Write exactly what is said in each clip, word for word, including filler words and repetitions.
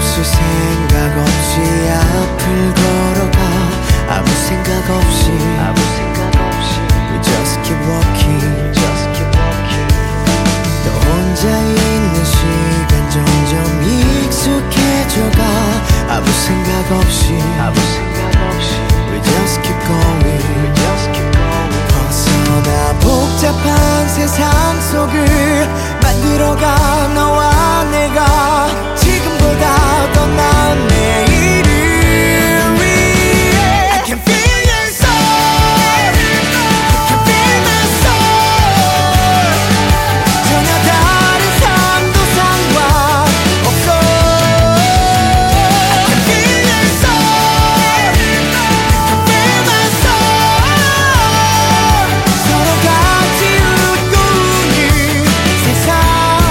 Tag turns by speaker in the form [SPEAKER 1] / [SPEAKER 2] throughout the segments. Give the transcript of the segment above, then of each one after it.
[SPEAKER 1] 없이 생각 없이 앞을 걸어가 아무 생각 없이 아무 생각 없이 We just keep walking We just keep walking 너 혼자 있는 시간 점점 익숙해져가 아무 생각 없이 아무 생각 없이 We just keep going We just keep going 벗어나 복잡한 세상 속을 만들어가 너와 내가 지금보다 더 나은 내일을 위해 I can feel your soul I can feel my soul 전혀 다른 삶도 상관없어 I can feel your soul I can feel my soul 서로 같이 웃고 우는 세상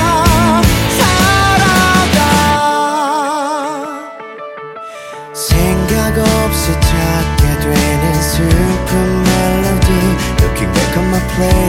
[SPEAKER 1] 생각 없이 찾게 되는 슬픈 멜로디 Looking back on my play